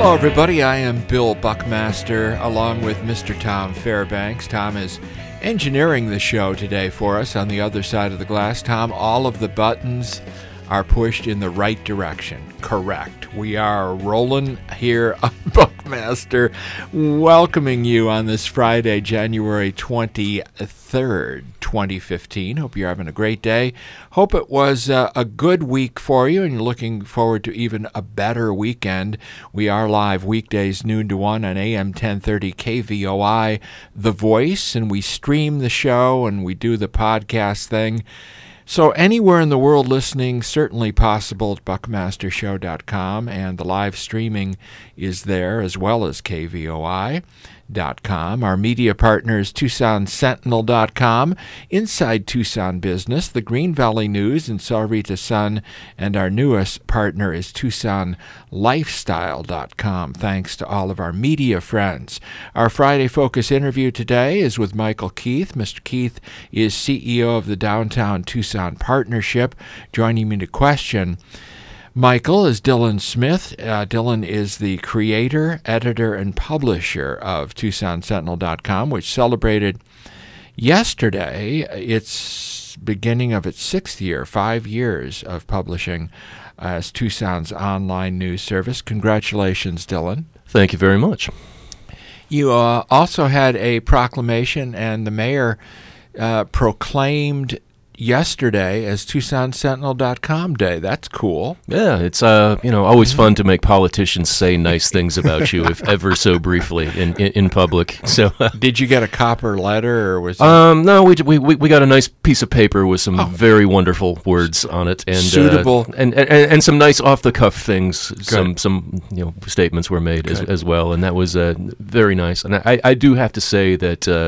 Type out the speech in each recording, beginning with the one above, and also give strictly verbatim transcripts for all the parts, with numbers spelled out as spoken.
Hello, everybody. I am Bill Buckmaster, along with Mister Tom Fairbanks. Tom is engineering the show today for us on the other side of the glass. Tom, all of the buttons are pushed in the right direction. Correct. We are rolling here on Buckmaster, welcoming you on this Friday, January twenty-third, twenty fifteen. Hope you're having a great day. Hope it was uh, a good week for you, and you're looking forward to even a better weekend. We are live weekdays noon to one on A M ten thirty K V O I, The Voice, and we stream the show and we do the podcast thing. So anywhere in the world listening, certainly possible at buckmaster show dot com, and the live streaming is there as well as K V O I dot com. Our media partner is Tucson Sentinel dot com, Inside Tucson Business, the Green Valley News, and Sal Rita Sun, and our newest partner is Tucson Lifestyle dot com. Thanks to all of our media friends. Our Friday Focus interview today is with Michael Keith. Mister Keith is C E O of the Downtown Tucson Partnership. Joining me to question Michael is Dylan Smith. Uh, Dylan is the creator, editor, and publisher of Tucson Sentinel dot com, which celebrated yesterday its beginning of its sixth year, five years of publishing as Tucson's online news service. Congratulations, Dylan. Thank you very much. You uh, also had a proclamation, and the mayor uh, proclaimed yesterday as Tucson Sentinel dot com Day. That's cool. Yeah, it's uh, you know always fun to make politicians say nice things about you, if ever so briefly, in in, in public. So, uh, did you get a copper letter, or was it um no? We we we got a nice piece of paper with some oh. very wonderful words on it, and suitable, uh, and, and and some nice off the cuff things. Good. Some some you know statements were made as, as well, and that was uh, very nice. And I I do have to say that. Uh,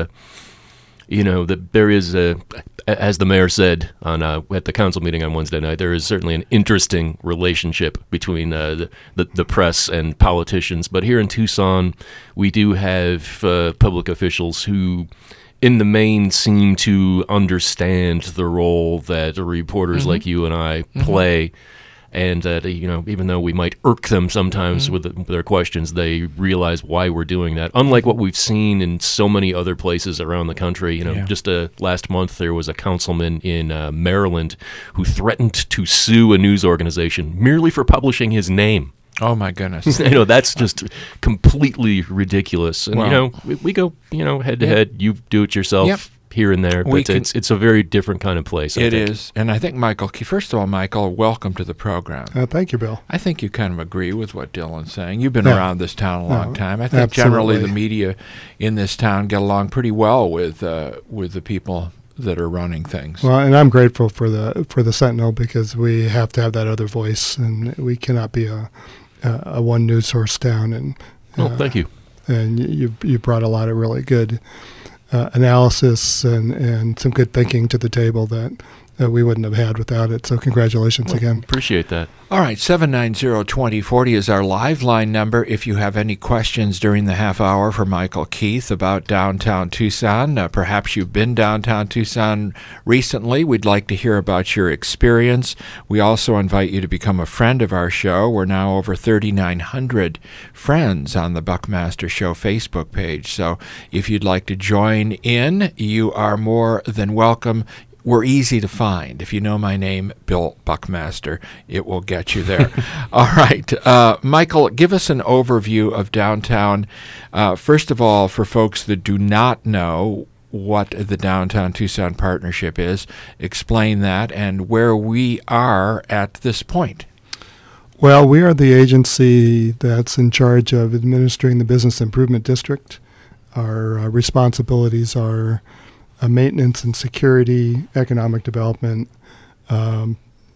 You know, that there is, a, as the mayor said on uh, at the council meeting on Wednesday night, there is certainly an interesting relationship between uh, the, the the press and politicians. But here in Tucson, we do have uh, public officials who, in the main, seem to understand the role that reporters mm-hmm. like you and I mm-hmm. play. And that, uh, you know, even though we might irk them sometimes mm-hmm. with, the, with their questions, they realize why we're doing that. Unlike what we've seen in so many other places around the country, you know, yeah. just uh, last month there was a councilman in uh, Maryland who threatened to sue a news organization merely for publishing his name. Oh, my goodness. You know, that's just completely ridiculous. And, well, you know, we, we go, you know, head to yeah. head. You do it yourself. Yep. Here and there, but can, it's it's a very different kind of place. I it think. is, and I think Michael, first of all, Michael, welcome to the program. Uh, thank you, Bill. I think you kind of agree with what Dylan's saying. You've been yeah. around this town a long no, time. I think absolutely. generally the media in this town get along pretty well with uh, with the people that are running things. Well, and I'm grateful for the for the Sentinel, because we have to have that other voice, and we cannot be a a, a one news source town. And uh, oh, thank you. And you you brought a lot of really good Uh, analysis and, and some good thinking to the table that uh, we wouldn't have had without it. So congratulations well, again. Appreciate that. All right, seven nine zero, two zero four zero is our live line number. If you have any questions during the half hour for Michael Keith about downtown Tucson, uh, perhaps you've been downtown Tucson recently, we'd like to hear about your experience. We also invite you to become a friend of our show. We're now over thirty-nine hundred friends on the Buckmaster Show Facebook page. So if you'd like to join in, you are more than welcome. We're easy to find. If you know my name, Bill Buckmaster, it will get you there. All right. Uh, Michael, give us an overview of downtown. Uh, first of all, for folks that do not know what the Downtown Tucson Partnership is, explain that and where we are at this point. Well, we are the agency that's in charge of administering the Business Improvement District. Our uh, responsibilities are Uh, maintenance and security, economic development, um,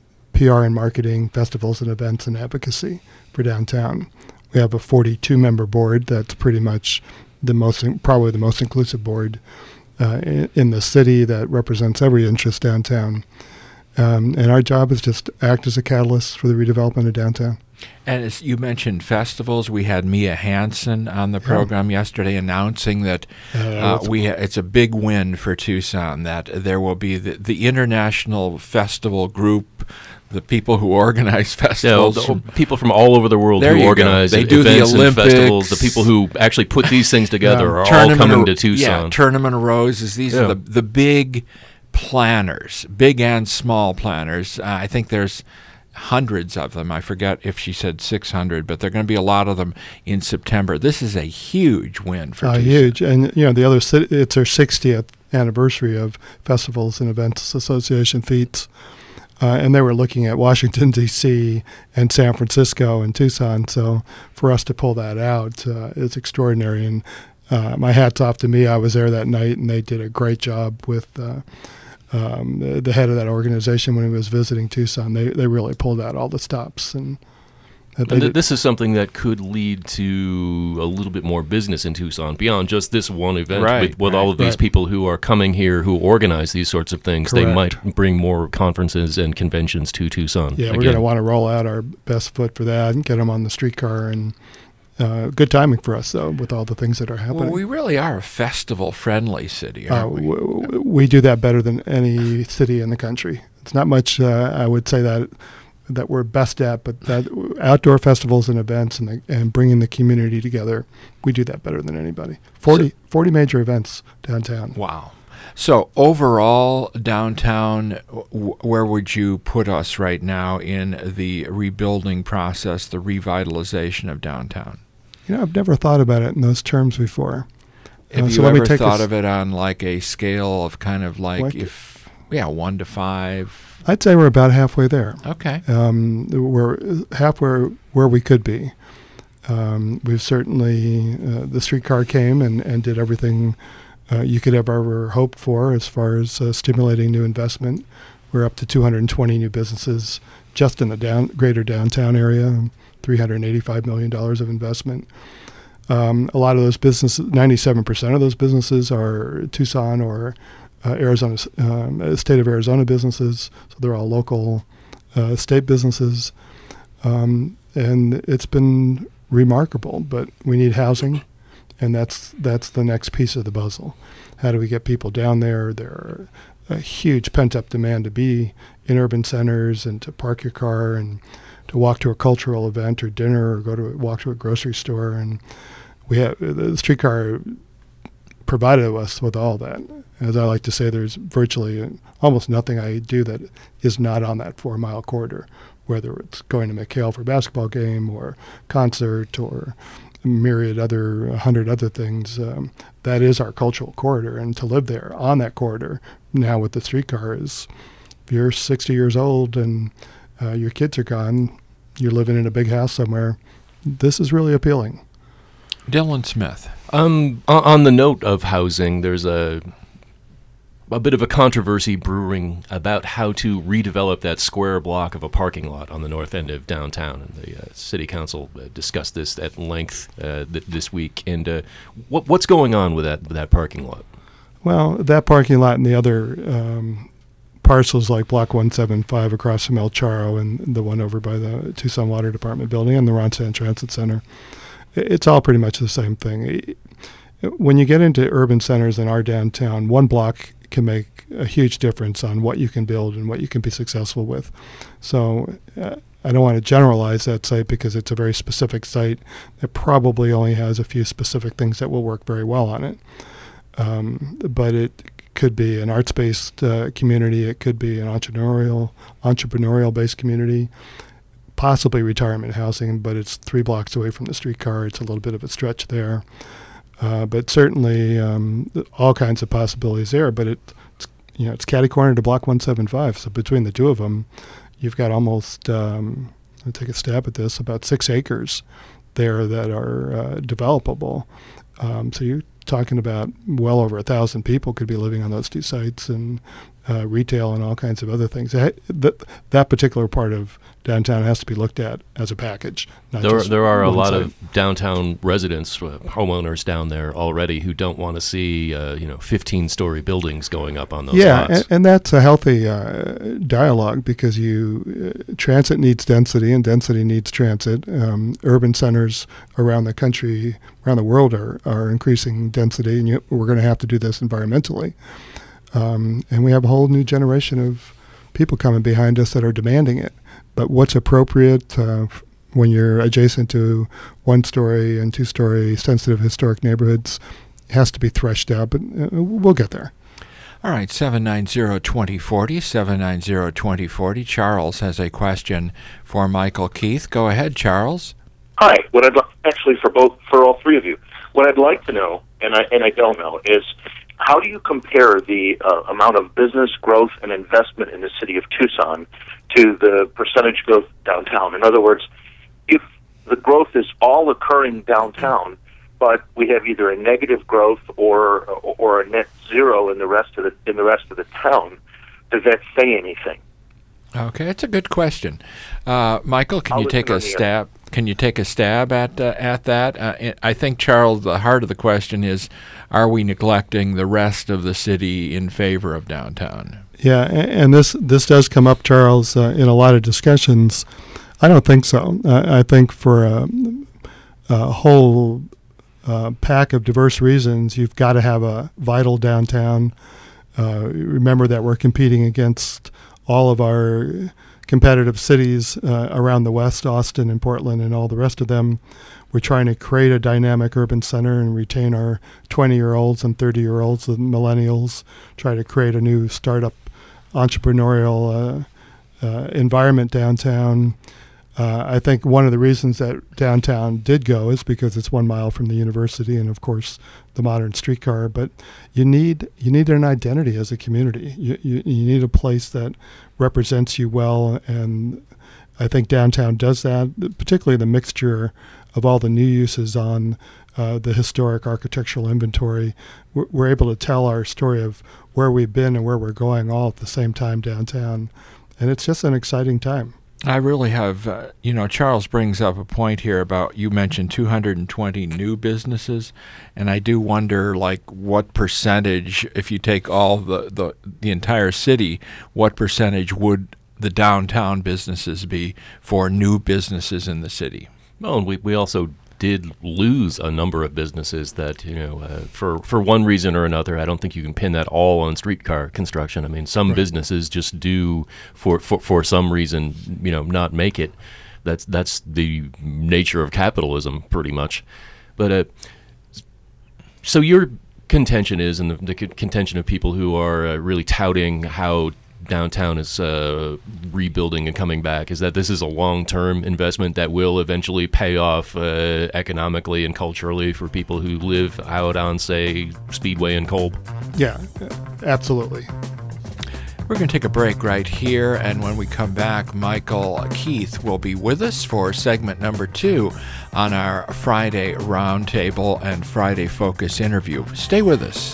P R and marketing, festivals and events, and advocacy for downtown. We have a forty-two member board that's pretty much the most, probably the most inclusive board uh, in, in the city, that represents every interest downtown. Um, and our job is just to act as a catalyst for the redevelopment of downtown. And as you mentioned festivals, we had Mia Hansen on the program yeah. yesterday announcing that uh, uh, we ha- it's a big win for Tucson, that there will be the, the international festival group the people who organize festivals. Yeah, the, people from all over the world There who you go. organize They do the events and Olympics. festivals. The people who actually put these things together Yeah. are all Tournament coming of- to Tucson. Yeah, Tournament of Roses. These Yeah. are the the big planners, big and small planners. Uh, I think there's hundreds of them. I forget if she said six hundred, but there are going to be a lot of them in September. This is a huge win for Uh, Tucson. huge, and you know the other city, it's their sixtieth anniversary of Festivals and Events Association feats, uh, and they were looking at Washington D C and San Francisco and Tucson. So for us to pull that out uh, is extraordinary, and uh, my hat's off to me. I was there that night, and they did a great job with. Uh, Um, the, the head of that organization, when he was visiting Tucson, they they really pulled out all the stops, and that they And th- did- this is something that could lead to a little bit more business in Tucson beyond just this one event. Right, with with right, all of these right. people who are coming here who organize these sorts of things, they Correct. might bring more conferences and conventions to Tucson. yeah, we're again. going to want to roll out our best foot for that and get them on the streetcar, and uh, good timing for us though with all the things that are happening. Well, we really are a festival-friendly city, Uh, aren't we? w- w- we do that better than any city in the country. It's not much. Uh, I would say that that we're best at, but that outdoor festivals and events and the, and bringing the community together, we do that better than anybody. forty, forty major events downtown. Wow. So overall, downtown, w- where would you put us right now in the rebuilding process, the revitalization of downtown? You know, I've never thought about it in those terms before. Have Uh, you so let me ever take thought this- of it on like a scale of kind of like Like- if, yeah, one to five? I'd say we're about halfway there. Okay. Um, we're halfway where we could be. Um, we've certainly, uh, the streetcar came and, and did everything uh, you could have ever hoped for as far as uh, stimulating new investment. We're up to two hundred twenty new businesses just in the down, greater downtown area, three hundred eighty-five million dollars of investment. Um, a lot of those businesses, ninety-seven percent of those businesses are Tucson or uh, Arizona, um, state of Arizona businesses. So they're all local uh, state businesses. Um, and it's been remarkable, but we need housing, and that's that's the next piece of the puzzle. How do we get people down there? There are a huge pent-up demand to be in urban centers and to park your car and to walk to a cultural event or dinner or go to walk to a grocery store. And we have the streetcar provided us with all that. As I like to say, there's virtually almost nothing I do that is not on that four-mile corridor, whether it's going to McHale for a basketball game or concert or a myriad other, a hundred other things. Um, that is our cultural corridor, and to live there on that corridor now with the streetcar is, if you're sixty years old and uh, your kids are gone, you're living in a big house somewhere, this is really appealing. Dylan Smith. Um, o- on the note of housing, there's a a bit of a controversy brewing about how to redevelop that square block of a parking lot on the north end of downtown. And the uh, city council uh, discussed this at length uh, th- this week. And uh, what, what's going on with that with that parking lot? Well, that parking lot and the other um, parcels like Block one seventy-five across from El Charro and the one over by the Tucson Water Department building and the Ronsan Transit Center, it's all pretty much the same thing. When you get into urban centers in our downtown, one block can make a huge difference on what you can build and what you can be successful with. So uh, I don't want to generalize that site because it's a very specific site that probably only has a few specific things that will work very well on it. Um, but it could be an arts-based uh, community. It could be an entrepreneurial, entrepreneurial-based community, possibly retirement housing, but it's three blocks away from the streetcar. It's a little bit of a stretch there. Uh, but certainly um, all kinds of possibilities there. But it, it's, you know, it's catty corner to Block one seventy-five. So between the two of them, you've got almost, um, I'll take a stab at this, about six acres there that are uh, developable. Um, so you're talking about well over a thousand people could be living on those two sites, and uh, retail and all kinds of other things. That, that, that particular part of downtown has to be looked at as a package. Not There, just there are a one lot site. of downtown residents, uh, homeowners down there already who don't want to see, uh, you know, fifteen-story buildings going up on those yeah, lots. and, and that's a healthy uh, dialogue because you uh, transit needs density, and density needs transit. Um, urban centers around the country, around the world, are are increasing density, and you, we're going to have to do this environmentally. Um, and we have a whole new generation of people coming behind us that are demanding it. but what's appropriate uh, when you're adjacent to one-story and two-story sensitive historic neighborhoods has to be threshed out, but uh, we'll get there. All right, seven nine zero, two zero four zero, seven nine zero, two zero four zero. Charles has a question for Michael Keith. Go ahead, Charles. Hi. What I'd li- actually for both for all three of you, what I'd like to know, and I and I don't know, is how do you compare the uh, amount of business growth and investment in the city of Tucson to the percentage growth downtown? In other words, if the growth is all occurring downtown, but we have either a negative growth or or a net zero in the rest of the in the rest of the town, does that say anything? Okay, it's a good question. Uh, Michael, can I'll you take a stab? Can you take a stab at uh, at that? Uh, I think, Charles, the heart of the question is: are we neglecting the rest of the city in favor of downtown? Yeah, and this this does come up, Charles, uh, in a lot of discussions. I don't think so. Uh, I think for a, a whole uh, pack of diverse reasons, you've got to have a vital downtown. Uh, remember that we're competing against all of our competitive cities uh, around the West, Austin and Portland and all the rest of them. We're trying to create a dynamic urban center and retain our twenty-year-olds and thirty-year-olds and millennials, try to create a new startup entrepreneurial uh, uh, environment downtown. Uh, I think one of the reasons that downtown did go is because it's one mile from the university and, of course, the modern streetcar. But you need you need an identity as a community. You, you, you need a place that represents you well, and I think downtown does that, particularly the mixture of all the new uses on uh, the historic architectural inventory. We're, we're able to tell our story of where we've been and where we're going all at the same time downtown, and it's just an exciting time. I really have, uh, you know, Charles brings up a point here about, you mentioned two hundred twenty new businesses, and I do wonder, like, what percentage, if you take all the, the, the entire city, what percentage would the downtown businesses be for new businesses in the city? Well, and we, we also did lose a number of businesses that, you know, uh, for, for one reason or another, I don't think you can pin that all on streetcar construction. I mean, some right. businesses just do, for, for, for some reason, you know, not make it. That's that's the nature of capitalism, pretty much. But uh, so your contention is, and the, the contention of people who are uh, really touting how downtown is uh, rebuilding and coming back, is that this is a long-term investment that will eventually pay off uh, economically and culturally for people who live out on, say, Speedway and Kolb? Yeah, absolutely. We're going to take a break right here, and when we come back, Michael Keith will be with us for segment number two on our Friday Roundtable and Friday Focus interview. Stay with us.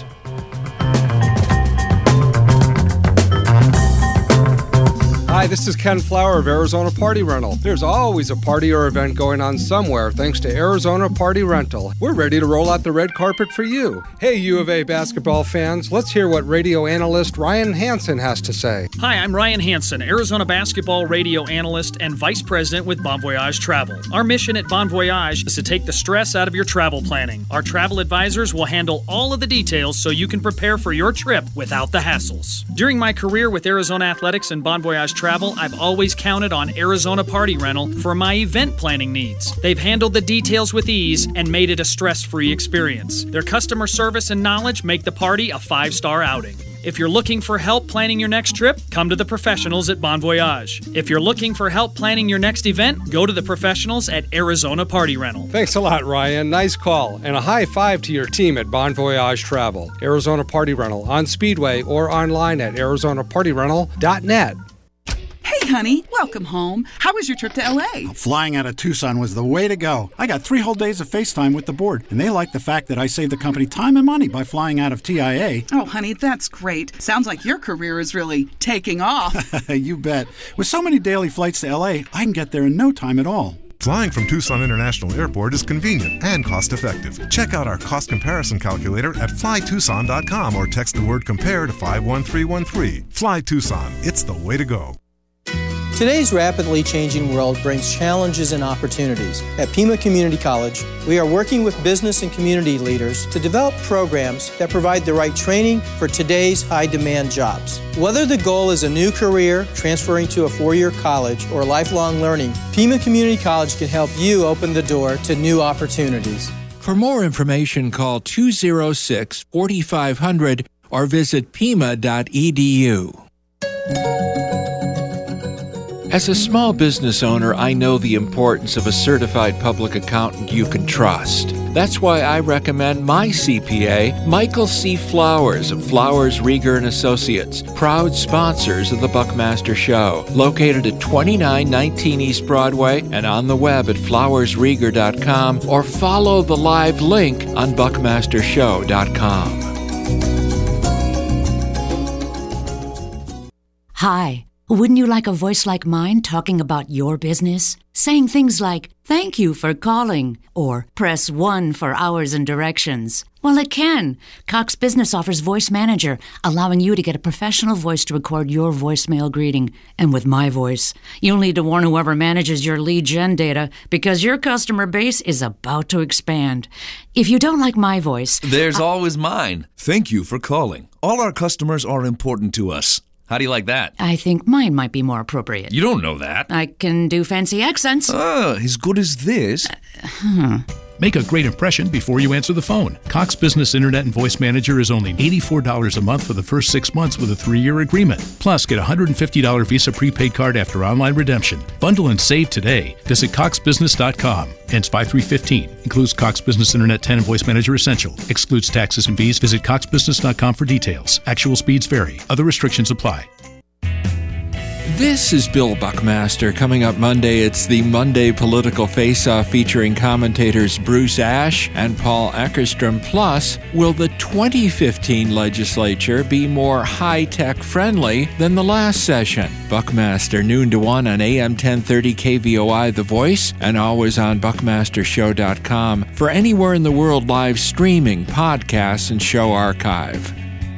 Hi, this is Ken Flower of Arizona Party Rental. There's always a party or event going on somewhere thanks to Arizona Party Rental. We're ready to roll out the red carpet for you. Hey, U of A basketball fans, let's hear what radio analyst Ryan Hansen has to say. Hi, I'm Ryan Hansen, Arizona basketball radio analyst and vice president with Bon Voyage Travel. Our mission at Bon Voyage is to take the stress out of your travel planning. Our travel advisors will handle all of the details so you can prepare for your trip without the hassles. During my career with Arizona Athletics and Bon Voyage Travel, I've always counted on Arizona Party Rental for my event planning needs. They've handled the details with ease and made it a stress-free experience. Their customer service and knowledge make the party a five-star outing. If you're looking for help planning your next trip, come to the professionals at Bon Voyage. If you're looking for help planning your next event, go to the professionals at Arizona Party Rental. Thanks a lot, Ryan. Nice call. And a high five to your team at Bon Voyage Travel. Arizona Party Rental on Speedway or online at arizona party rental dot net. Hey, honey, welcome home. How was your trip to L A? Flying out of Tucson was the way to go. I got three whole days of FaceTime with the board, and they like the fact that I saved the company time and money by flying out of T I A. Oh, honey, that's great. Sounds like your career is really taking off. You bet. With so many daily flights to L A, I can get there in no time at all. Flying from Tucson International Airport is convenient and cost-effective. Check out our cost comparison calculator at fly tucson dot com or text the word COMPARE to five one three one three. Fly Tucson. It's the way to go. Today's rapidly changing world brings challenges and opportunities. At Pima Community College, we are working with business and community leaders to develop programs that provide the right training for today's high-demand jobs. Whether the goal is a new career, transferring to a four-year college, or lifelong learning, Pima Community College can help you open the door to new opportunities. For more information, call two oh six, four five zero zero or visit pima dot e d u. As a small business owner, I know the importance of a certified public accountant you can trust. That's why I recommend my C P A, Michael C. Flowers of Flowers, Rieger and Associates, proud sponsors of the Buckmaster Show, located at twenty-nine nineteen East Broadway and on the web at flowers rieger dot com or follow the live link on buckmaster show dot com. Hi. Wouldn't you like a voice like mine talking about your business? Saying things like, thank you for calling, or press one for hours and directions. Well, it can. Cox Business offers Voice Manager, allowing you to get a professional voice to record your voicemail greeting. And with my voice, you'll need to warn whoever manages your lead gen data because your customer base is about to expand. If you don't like my voice... There's I- always mine. Thank you for calling. All our customers are important to us. How do you like that? I think mine might be more appropriate. You don't know that. I can do fancy accents. Ah, as good as this. Uh, hmm. Make a great impression before you answer the phone. Cox Business Internet and Voice Manager is only eighty-four dollars a month for the first six months with a three-year agreement. Plus, get a one hundred fifty dollars Visa prepaid card after online redemption. Bundle and save today. Visit cox business dot com. Ends five three fifteen. Includes Cox Business Internet ten and Voice Manager Essential. Excludes taxes and fees. Visit cox business dot com for details. Actual speeds vary. Other restrictions apply. This is Bill Buckmaster. Coming up Monday, it's the Monday Political Face-Off featuring commentators Bruce Ash and Paul Eckerstrom. Plus, will the twenty fifteen legislature be more high-tech friendly than the last session? Buckmaster, noon to one on A M ten thirty K V O I The Voice and always on buckmaster show dot com for anywhere in the world live streaming, podcasts, and show archive.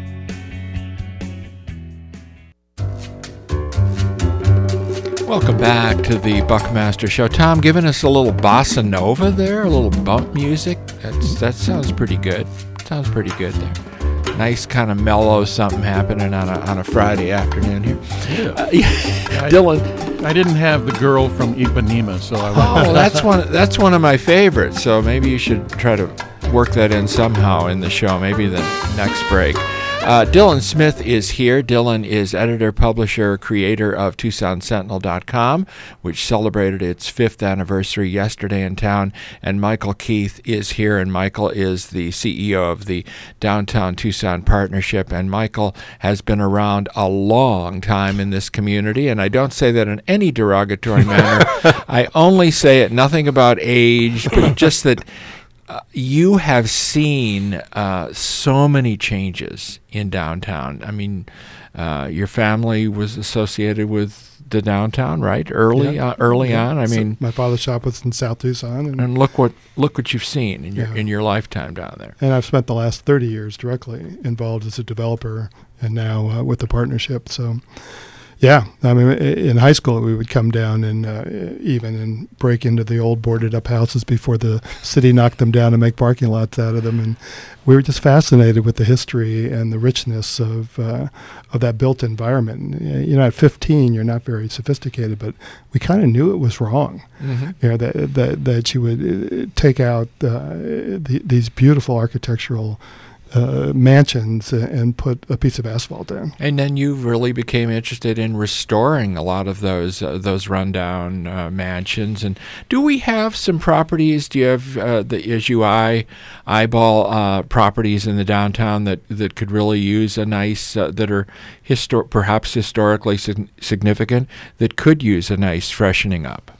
Welcome back to the Buckmaster Show. Tom, giving us a little bossa nova there, a little bump music. That's that sounds pretty good. Sounds pretty good there. Nice kind of mellow something happening on a on a Friday afternoon here. Yeah. Uh, yeah. I, Dylan, I didn't have the girl from Ipanema, so I. Oh, that's one. That's one of my favorites. So maybe you should try to work that in somehow in the show. Maybe the next break. Uh, Dylan Smith is here. Dylan is editor, publisher, creator of Tucson Sentinel dot com, which celebrated its fifth anniversary yesterday in town. And Michael Keith is here, and Michael is the C E O of the Downtown Tucson Partnership. And Michael has been around a long time in this community, and I don't say that in any derogatory manner. I only say it, nothing about age, but just that Uh, you have seen uh, so many changes in downtown. I mean, uh, your family was associated with the downtown, right? Early, yeah. uh, early yeah. on. I So mean, my father's shop was in South Tucson, and, and look what look what you've seen in your Yeah. in your lifetime down there. and I've spent the last thirty years directly involved as a developer, and now uh, with the partnership. So. Yeah, I mean, in high school we would come down and uh, even and break into the old boarded-up houses before the city knocked them down and make parking lots out of them, and we were just fascinated with the history and the richness of uh, of that built environment. You know, at fifteen, you're not very sophisticated, but we kind of knew it was wrong. Mm-hmm. You know, that that that you would uh, take out uh, the, these beautiful architectural Uh, mansions and put a piece of asphalt down. And then you really became interested in restoring a lot of those uh, those rundown uh, mansions. And do we have some properties? Do you have uh, the as you eye eyeball uh, properties in the downtown that, that could really use a nice uh, that are histor- perhaps historically sig- significant that could use a nice freshening up?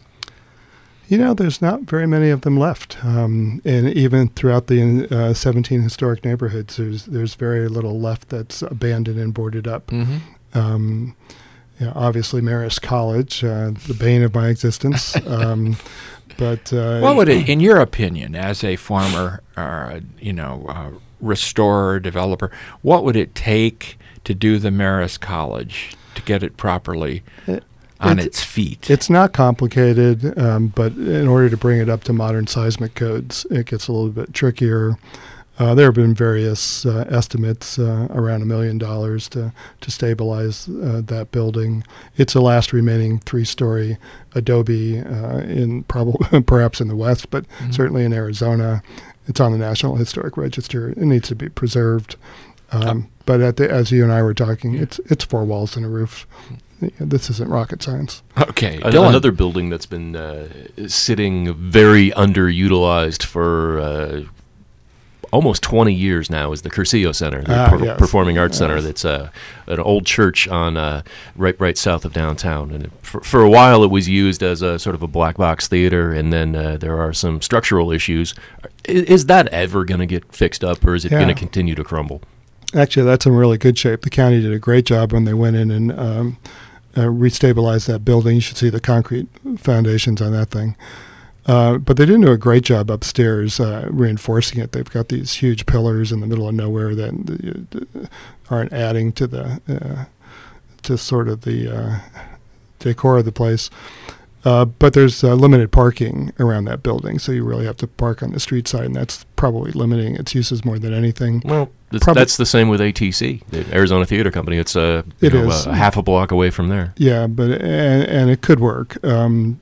You know, there's not very many of them left, um, and even throughout the uh, seventeen historic neighborhoods, there's there's very little left that's abandoned and boarded up. Mm-hmm. Um, you know, obviously, Marist College, uh, the bane of my existence. Um, but uh, what would it, in your opinion, as a former, uh, you know, uh, restorer developer, what would it take to do the Marist College to get it properly? It, on it's, its feet. It's not complicated, um, but in order to bring it up to modern seismic codes, it gets a little bit trickier. Uh, there have been various uh, estimates uh, around a million dollars to to stabilize uh, that building. It's the last remaining three-story adobe uh, in probably perhaps in the West, but mm-hmm. certainly in Arizona. It's on the National Historic Register. It needs to be preserved. Um, um, but at the, as you and I were talking, yeah. it's it's four walls and a roof. This isn't rocket science. Okay. An- another building that's been uh, sitting very underutilized for uh, almost twenty years now is the Curcio Center, the ah, per- yes. Performing Arts yes. Center. That's uh, an old church on uh, right right south of downtown. And it, for, for a while, it was used as a sort of a black box theater, and then uh, there are some structural issues. Is, is that ever going to get fixed up, or is it yeah. going to continue to crumble? Actually, that's in really good shape. The county did a great job when they went in and um, uh, restabilized that building. You should see the concrete foundations on that thing. Uh, but they didn't do a great job upstairs uh, reinforcing it. They've got these huge pillars in the middle of nowhere that uh, aren't adding to the uh, to sort of the uh, decor of the place. Uh, but there's uh, limited parking around that building, so you really have to park on the street side, and that's probably limiting its uses more than anything. Well, that's, that's the same with A T C, the Arizona Theater Company. It's uh, it know, is. a half a block away from there. Yeah, but and, and it could work. Um,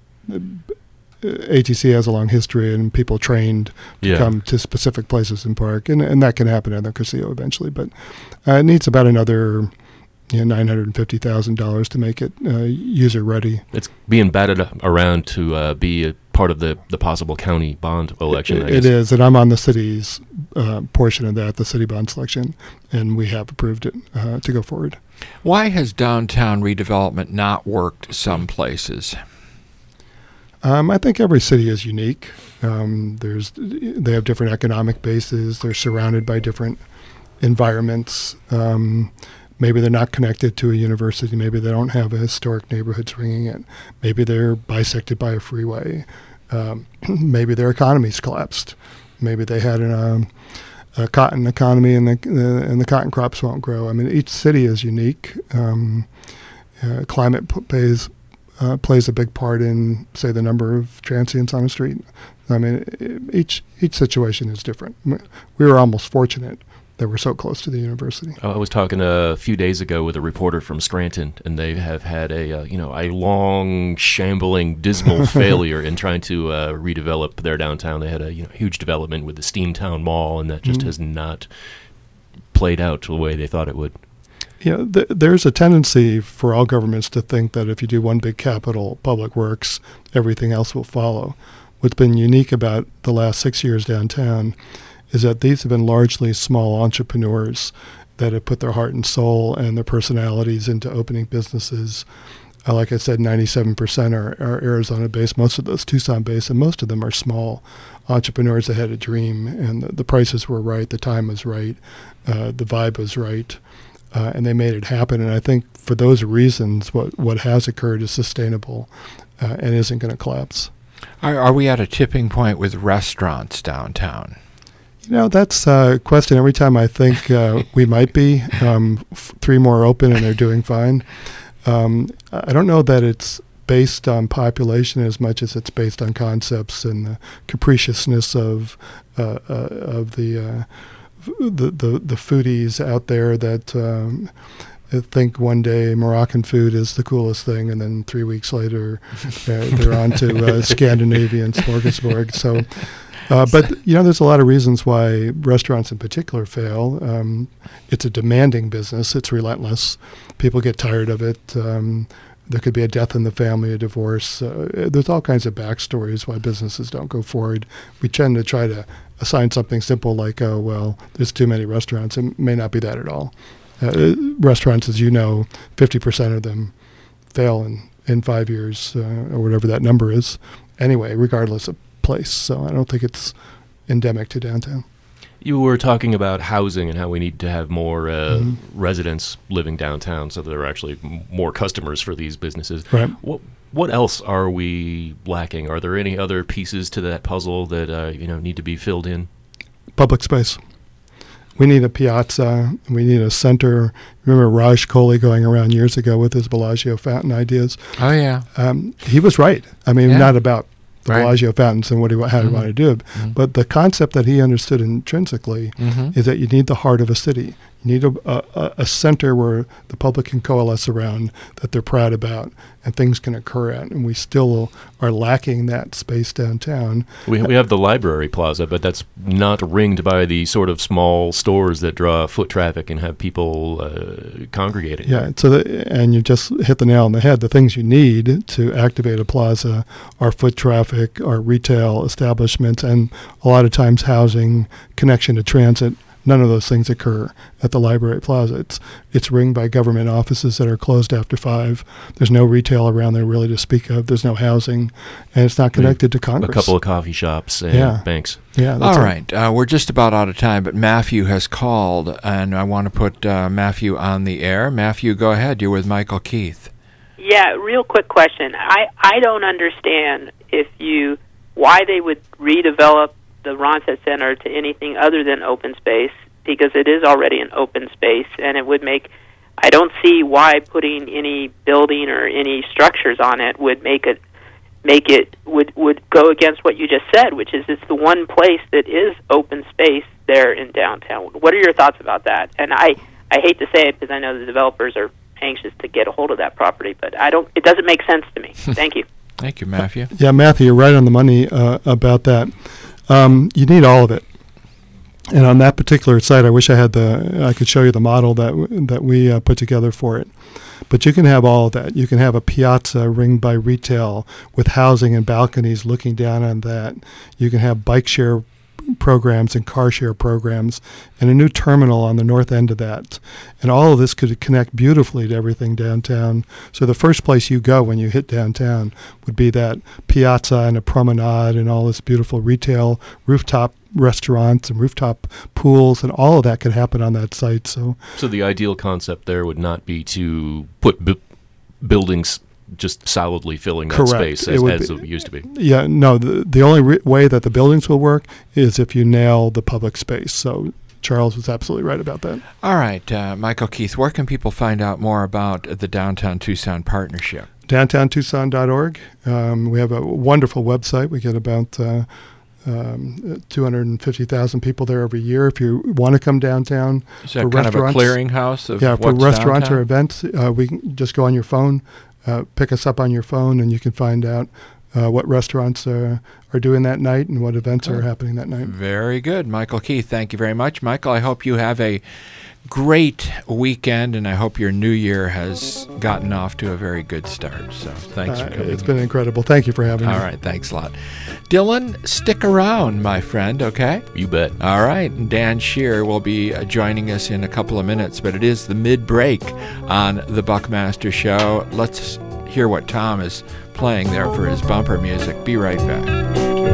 A T C has a long history, and people trained to yeah. come to specific places and park, and and that can happen at the Curcio eventually. But uh, it needs about another you know, nine hundred fifty thousand dollars to make it uh, user ready. It's being batted around to uh, be a part of the, the possible county bond election. It, I guess. It is, and I'm on the city's uh, portion of that, the city bond selection, and we have approved it uh, to go forward. Why has downtown redevelopment not worked some places? Um, I think every city is unique. Um, there's they have different economic bases. They're surrounded by different environments. Um, maybe they're not connected to a university. Maybe they don't have a historic neighborhood ringing it. Maybe they're bisected by a freeway. Um, maybe their economy's collapsed. Maybe they had an, um, a cotton economy and the, the and the cotton crops won't grow. I mean, each city is unique. Um, uh, climate p- plays uh, plays a big part in, say, the number of transients on a street. I mean, each each situation is different. We were almost fortunate that we're so close to the university. I was talking a few days ago with a reporter from Scranton, and they have had a uh, you know a long, shambling, dismal failure in trying to uh, redevelop their downtown. They had a you know huge development with the Steamtown Mall, and that just mm-hmm. has not played out the way they thought it would. Yeah, th- there's a tendency for all governments to think that if you do one big capital, public works, everything else will follow. What's been unique about the last six years downtown is that these have been largely small entrepreneurs that have put their heart and soul and their personalities into opening businesses. Uh, like I said, ninety-seven percent are, are Arizona-based, most of those Tucson-based, and most of them are small entrepreneurs that had a dream, and the, the prices were right, the time was right, uh, the vibe was right, uh, and they made it happen. And I think for those reasons, what, what has occurred is sustainable uh, and isn't going to collapse. Are, are we at a tipping point with restaurants downtown? You know, that's a question every time I think uh, we might be. Um, f- three more open and they're doing fine. Um, I don't know that it's based on population as much as it's based on concepts and the capriciousness of uh, uh, of the, uh, the the the foodies out there that um, think one day Moroccan food is the coolest thing, and then three weeks later uh, they're on to uh, Scandinavian smorgasbord. So. Uh, but, you know, there's a lot of reasons why restaurants in particular fail. Um, it's a demanding business. It's relentless. People get tired of it. Um, there could be a death in the family, a divorce. Uh, there's all kinds of backstories why businesses don't go forward. We tend to try to assign something simple like, oh, well, there's too many restaurants. It may not be that at all. Uh, restaurants, as you know, fifty percent of them fail in, in five years uh, or whatever that number is. Anyway, regardless of place, so I don't think it's endemic to downtown. You were talking about housing and how we need to have more uh, mm-hmm. residents living downtown, so there are actually m- more customers for these businesses. Right. What what else are we lacking? Are there any other pieces to that puzzle that uh, you know need to be filled in? Public space. We need a piazza. We need a center. Remember Raj Kohli going around years ago with his Bellagio fountain ideas? Oh, yeah. Um, he was right. I mean, Yeah. not about the Right. Bellagio fountains and what he, how he Mhm. wanted to do it, Mhm. but the concept that he understood intrinsically Mhm. is that you need the heart of a city. You need a, a, a center where the public can coalesce around, that they're proud about, and things can occur at. And we still are lacking that space downtown. We we have the library plaza, but that's not ringed by the sort of small stores that draw foot traffic and have people uh, congregating. Yeah, so the, and you just hit the nail on the head. The things you need to activate a plaza are foot traffic, are retail establishments, and a lot of times housing, connection to transit. None of those things occur at the Library Plaza. It's it's ringed by government offices that are closed after five. There's no retail around there really to speak of. There's no housing, and it's not connected to Congress. A couple of coffee shops and Yeah. banks. Yeah. That's All it. right. Uh, we're just about out of time, but Matthew has called, and I want to put uh, Matthew on the air. Matthew, go ahead. You're with Michael Keith. Yeah, real quick question. I, I don't understand if you why they would redevelop the Ronstadt Center to anything other than open space, because it is already an open space, and it would make, I don't see why putting any building or any structures on it would make it, make it, would, would go against what you just said, which is it's the one place that is open space there in downtown. What are your thoughts about that? And I, I hate to say it because I know the developers are anxious to get a hold of that property, but I don't, it doesn't make sense to me. Thank you. Thank you, Matthew. Yeah, Matthew, you're right on the money uh, about that. Um, you need all of it. And on that particular site, I wish I had the, I could show you the model that w- that we uh, put together for it. But you can have all of that. You can have a piazza ringed by retail with housing and balconies looking down on that. You can have bike share programs and car share programs and a new terminal on the north end of that. And all of this could connect beautifully to everything downtown. So the first place you go when you hit downtown would be that piazza and a promenade and all this beautiful retail, rooftop restaurants and rooftop pools, and all of that could happen on that site. So So the ideal concept there would not be to put bu- buildings just solidly filling that correct. space It as, would as be- it used to be. Yeah, no, the, the only re- way that the buildings will work is if you nail the public space. So Charles was absolutely right about that. All right, uh, Michael Keith, where can people find out more about the Downtown Tucson Partnership? downtown tucson dot org. Um, we have a wonderful website. We get about uh, um, two hundred fifty thousand people there every year. If you want to come downtown, Is that for kind of a restaurants- clearinghouse of yeah, for what's restaurants downtown? or events, uh, we can just go on your phone, uh, pick us up on your phone, and you can find out uh, what restaurants uh, are doing that night and what events Good. are happening that night. Very good. Michael Keith, thank you very much. Michael, I hope you have a great weekend, and I hope your new year has gotten off to a very good start. So thanks Uh, for coming. it's been incredible. Thank you for having me. All right, thanks a lot. Dylan, stick around, my friend, okay? You bet. All right, and Dan Shear will be uh, joining us in a couple of minutes, but it is the mid-break on the Buckmaster Show. Let's hear what Tom is playing there for his bumper music. Be right back.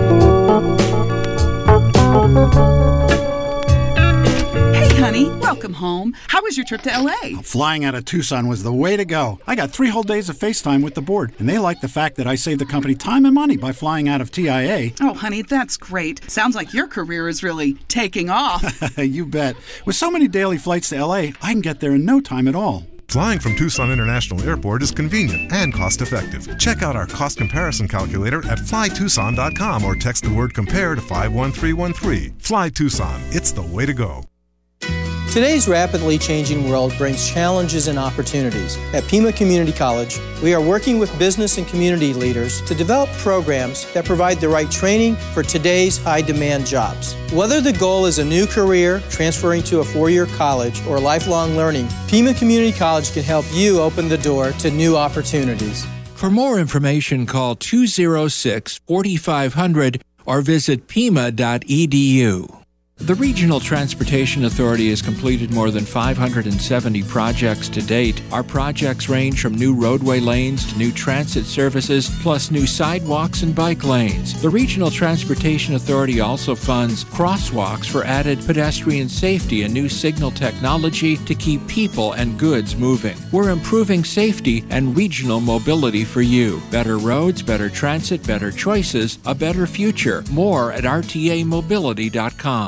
Hey, honey, welcome home. How was your trip to L A? Flying out of Tucson was the way to go. I got three whole days of FaceTime with the board, and they like the fact that I saved the company time and money by flying out of T I A. Oh, honey, that's great. Sounds like your career is really taking off. You bet. With so many daily flights to L A, I can get there in no time at all. Flying from Tucson International Airport is convenient and cost-effective. Check out our cost comparison calculator at fly tucson dot com or text the word compare to five one three one three. Fly Tucson. It's the way to go. Today's rapidly changing world brings challenges and opportunities. At Pima Community College, we are working with business and community leaders to develop programs that provide the right training for today's high-demand jobs. Whether the goal is a new career, transferring to a four-year college, or lifelong learning, Pima Community College can help you open the door to new opportunities. For more information, call two oh six, four five zero zero or visit pima dot e d u. The Regional Transportation Authority has completed more than five hundred seventy projects to date. Our projects range from new roadway lanes to new transit services, plus new sidewalks and bike lanes. The Regional Transportation Authority also funds crosswalks for added pedestrian safety and new signal technology to keep people and goods moving. We're improving safety and regional mobility for you. Better roads, better transit, better choices, a better future. More at r t a mobility dot com.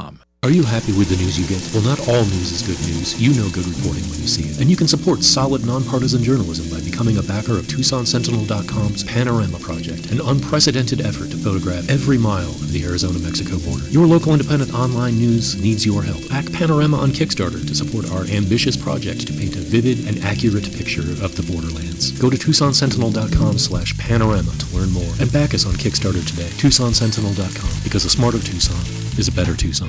Are you happy with the news you get? Well, not all news is good news. You know good reporting when you see it. And you can support solid, nonpartisan journalism by becoming a backer of Tucson Sentinel dot com's Panorama Project, an unprecedented effort to photograph every mile of the Arizona-Mexico border. Your local independent online news needs your help. Back Panorama on Kickstarter to support our ambitious project to paint a vivid and accurate picture of the borderlands. Go to Tucson Sentinel dot com slash panorama to learn more and back us on Kickstarter today. Tucson Sentinel dot com, because a smarter Tucson is a better Tucson.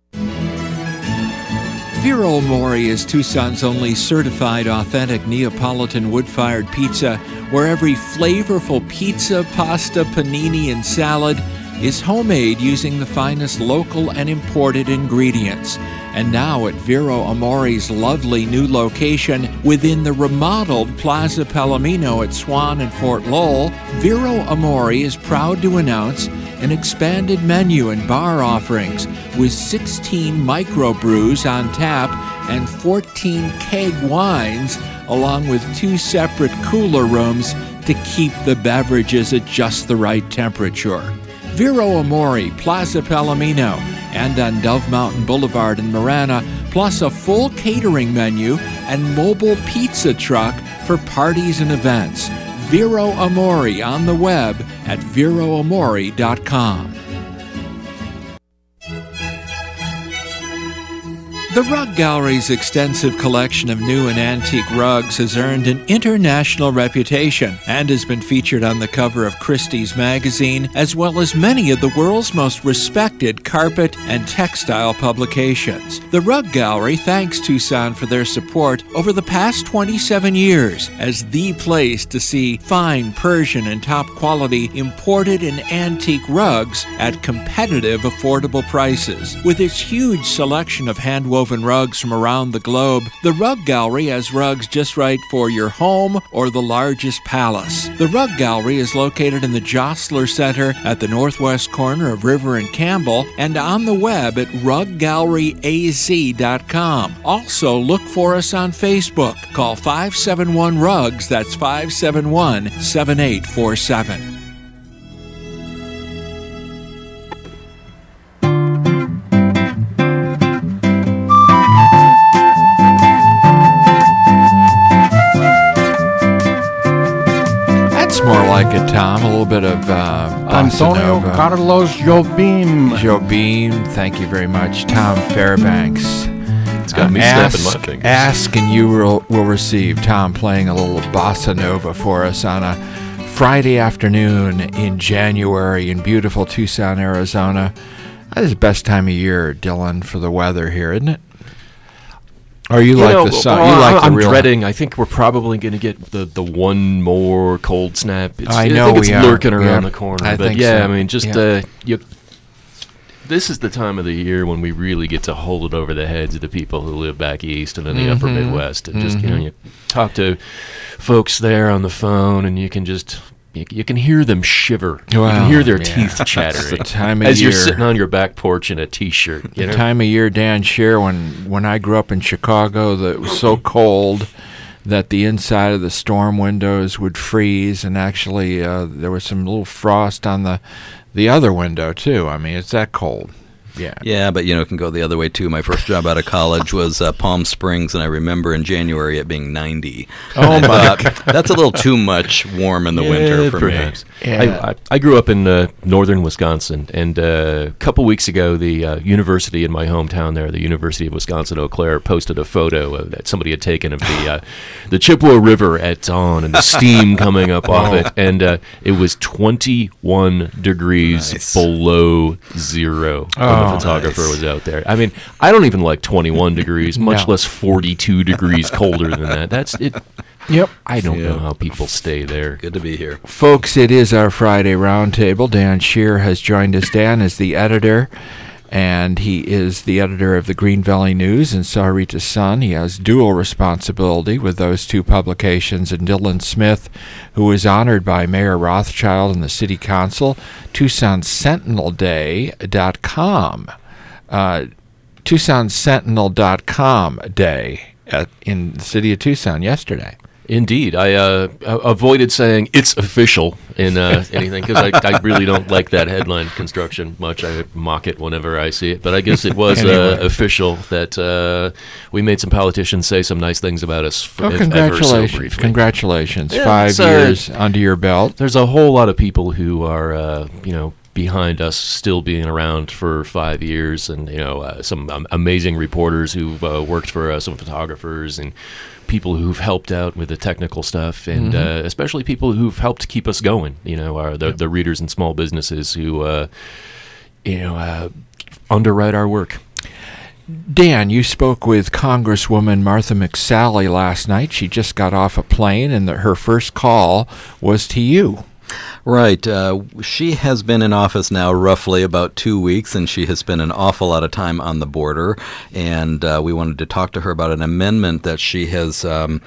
Vero Amore is Tucson's only certified authentic Neapolitan wood-fired pizza, where every flavorful pizza, pasta, panini, and salad is homemade using the finest local and imported ingredients. And now at Vero Amore's lovely new location within the remodeled Plaza Palomino at Swan and Fort Lowell, Vero Amore is proud to announce an expanded menu and bar offerings with sixteen microbrews on tap and fourteen keg wines, along with two separate cooler rooms to keep the beverages at just the right temperature. Vero Amore, Plaza Palomino, and on Dove Mountain Boulevard in Marana, plus a full catering menu and mobile pizza truck for parties and events. Vero Amore on the web at vero amore dot com. The Rug Gallery's extensive collection of new and antique rugs has earned an international reputation and has been featured on the cover of Christie's magazine, as well as many of the world's most respected carpet and textile publications. The Rug Gallery thanks Tucson for their support over the past twenty-seven years as the place to see fine Persian and top-quality imported and antique rugs at competitive, affordable prices. With its huge selection of hand-woven rugs from around the globe, the Rug Gallery has rugs just right for your home or the largest palace. The Rug Gallery is located in the Jostler Center at the northwest corner of River and Campbell, and on the web at rug gallery a z dot com. Also, look for us on Facebook. Call five seven one rugs, that's five seven one, seven eight four seven. More like it, Tom. A little bit of uh, Antonio Carlos Jobim. Jobim, thank you very much. Tom Fairbanks. It's got me uh, snapping ask, my fingers. Ask and you will, will receive. Tom playing a little bossa nova for us on a Friday afternoon in January in beautiful Tucson, Arizona. That is the best time of year, Dylan, for the weather here, isn't it? Or you, you like know, the sun? Well, you like I'm the real dreading. I think we're probably going to get the, the one more cold snap. It's, I know I think it's we lurking are. around yeah. the corner. I but think yeah, so. I mean, just yeah. uh, you. This is the time of the year when we really get to hold it over the heads of the people who live back east and in the mm-hmm. upper Midwest, and just mm-hmm. you know, you talk to folks there on the phone, and you can just. You, you can hear them shiver. Well, you can hear their yeah. teeth chattering the time of as year. you're sitting on your back porch in a T-shirt. You the know? time of year, Dan Scheer, when, when I grew up in Chicago, that it was so cold that the inside of the storm windows would freeze, and actually uh, there was some little frost on the the other window, too. I mean, it's that cold. Yeah. Yeah, but, you know, it can go the other way, too. My first job out of college was uh, Palm Springs, and I remember in January it being ninety. Oh, my God. That's a little too much warm in the yeah, winter for perhaps. me. Yeah. I, I, I grew up in uh, northern Wisconsin, and uh, a couple weeks ago, the uh, university in my hometown there, the University of Wisconsin-Eau Claire, posted a photo of, that somebody had taken of the uh, the Chippewa River at dawn and the steam coming up off it, and uh, it was twenty-one degrees nice. below zero. Oh. The photographer nice. was out there. I mean, I don't even like twenty-one degrees, much no. less forty-two degrees colder than that. That's it. Yep. I don't yeah. know how people stay there. Good to be here. Folks, it is our Friday Roundtable. Dan Scheer has joined us. Dan is the editor, and he is the editor of the Green Valley News and Sahuarita Sun. He has dual responsibility with those two publications. And Dylan Smith, who is honored by Mayor Rothschild and the City Council, Tucson Sentinel Day dot com. Uh, Tucson Sentinel dot com Day at, in the city of Tucson yesterday. Indeed. I uh, avoided saying it's official in uh, anything because I, I really don't like that headline construction much. I mock it whenever I see it. But I guess it was anyway. uh, official that uh, we made some politicians say some nice things about us. F- oh, congratulations. So congratulations. Yeah, Five uh, years under your belt. There's a whole lot of people who are, uh, you know, behind us still being around for five years and, you know, uh, some um, amazing reporters who've uh, worked for us, some photographers and people who've helped out with the technical stuff, and mm-hmm. uh, especially people who've helped keep us going. You know, our, the, yep. the readers and small businesses who, uh, you know, uh, underwrite our work. Dan, you spoke with Congresswoman Martha McSally last night. She just got off a plane, and the, her first call was to you. Right. Uh, she has been in office now roughly about two weeks, and she has spent an awful lot of time on the border. And uh, we wanted to talk to her about an amendment that she has um,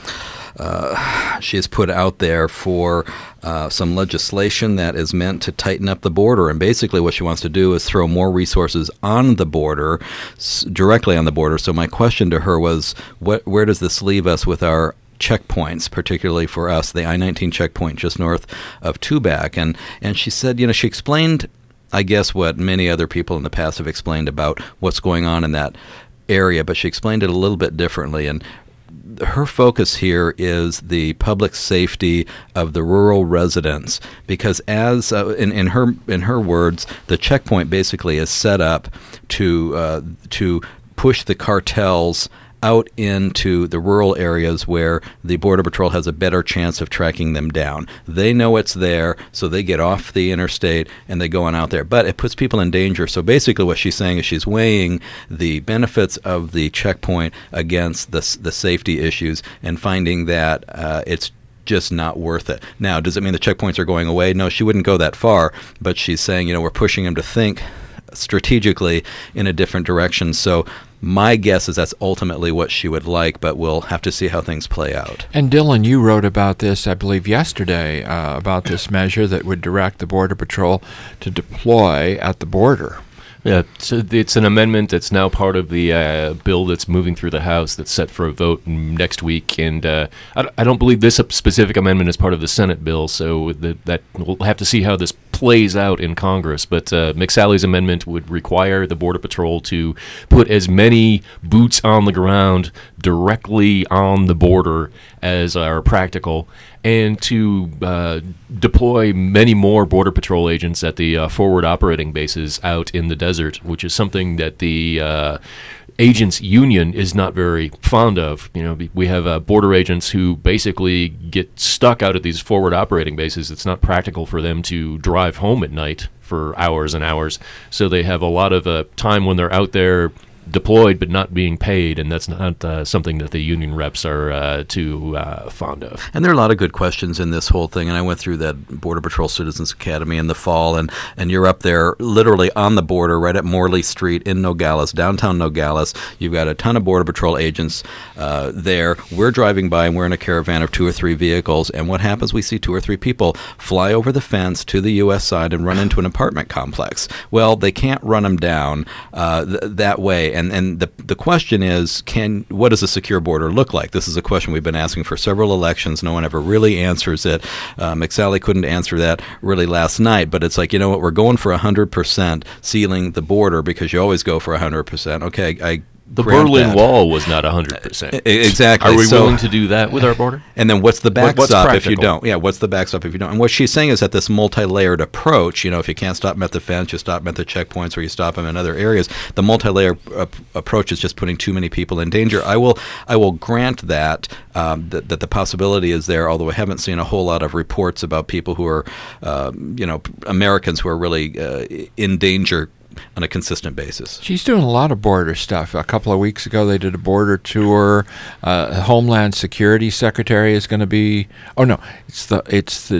uh, she has put out there for uh, some legislation that is meant to tighten up the border. And basically what she wants to do is throw more resources on the border, s- directly on the border. So my question to her was, what, where does this leave us with our checkpoints, particularly for us, the I nineteen checkpoint just north of Tubac. And and she said, you know, she explained, I guess, what many other people in the past have explained about what's going on in that area, but she explained it a little bit differently. And her focus here is the public safety of the rural residents, because as uh, in, in her in her words, the checkpoint basically is set up to uh, to push the cartels out into the rural areas where the Border Patrol has a better chance of tracking them down. They know it's there, so they get off the interstate and they go on out there. But it puts people in danger. So basically what she's saying is she's weighing the benefits of the checkpoint against the, the safety issues and finding that uh, it's just not worth it. Now, does it mean the checkpoints are going away? No, she wouldn't go that far, but she's saying, you know, we're pushing them to think strategically in a different direction. So my guess is that's ultimately what she would like, but we'll have to see how things play out. And Dylan, you wrote about this, I believe, yesterday, uh, about this measure that would direct the Border Patrol to deploy at the border. Yeah, so it's an amendment that's now part of the uh, bill that's moving through the House that's set for a vote next week. And uh, I, I don't believe this specific amendment is part of the Senate bill, so the, that we'll have to see how this plays out in Congress. But uh, McSally's amendment would require the Border Patrol to put as many boots on the ground directly on the border as are practical, and to uh, deploy many more Border Patrol agents at the uh, forward operating bases out in the desert, which is something that the uh, agents union is not very fond of. You know, we have uh, border agents who basically get stuck out at these forward operating bases. It's not practical for them to drive home at night for hours and hours, so they have a lot of uh, time when they're out there deployed but not being paid, and that's not uh, something that the union reps are uh, too uh, fond of. And there are a lot of good questions in this whole thing, and I went through that Border Patrol Citizens Academy in the fall, and, and you're up there literally on the border right at Morley Street in Nogales, downtown Nogales. You've got a ton of Border Patrol agents uh, there. We're driving by, and we're in a caravan of two or three vehicles, and what happens? We see two or three people fly over the fence to the U S side and run into an apartment complex. Well, they can't run them down uh, th- that way. And and the the question is, can what does a secure border look like? This is a question we've been asking for several elections. No one ever really answers it. Uh, McSally couldn't answer that really last night, but it's like, you know what, we're going for one hundred percent sealing the border because you always go for one hundred percent. Okay, I The Berlin that. Wall was not one hundred percent. Exactly. Are we so, willing to do that with our border? And then what's the backstop what, if you don't? Yeah, what's the backstop if you don't? And what she's saying is that this multi-layered approach, you know, if you can't stop them at the fence, you stop them at the checkpoints, or you stop them in other areas. The multi-layer uh, approach is just putting too many people in danger. I will I will grant that, um, that, that the possibility is there, although I haven't seen a whole lot of reports about people who are, uh, you know, Americans who are really uh, in danger on a consistent basis. She's doing a lot of border stuff. A couple of weeks ago, they did a border tour. Uh, Homeland Security Secretary is going to be. Oh no, it's the it's the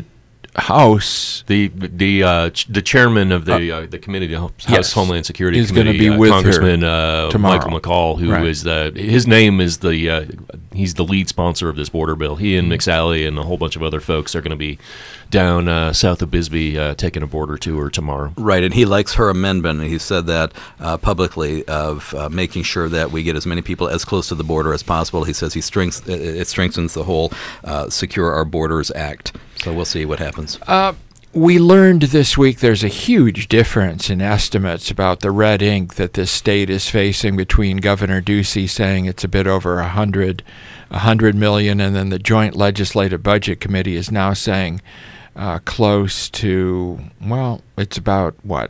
House, the the uh, ch- the chairman of the uh, the committee, the House yes, Homeland Security is Committee, be uh, with Congressman her uh, tomorrow. Michael McCall, who right. is the his name is the uh, he's the lead sponsor of this border bill. He and McSally and a whole bunch of other folks are going to be down uh, south of Bisbee uh, taking a border tour tomorrow. Right, and he likes her amendment, and he said that uh, publicly of uh, making sure that we get as many people as close to the border as possible. He says he strengths it strengthens the whole uh, Secure Our Borders Act. So we'll see what happens. Uh, we learned this week there's a huge difference in estimates about the red ink that this state is facing between Governor Ducey saying it's a bit over a hundred, a hundred million, and then the Joint Legislative Budget Committee is now saying uh, close to, well, it's about, what,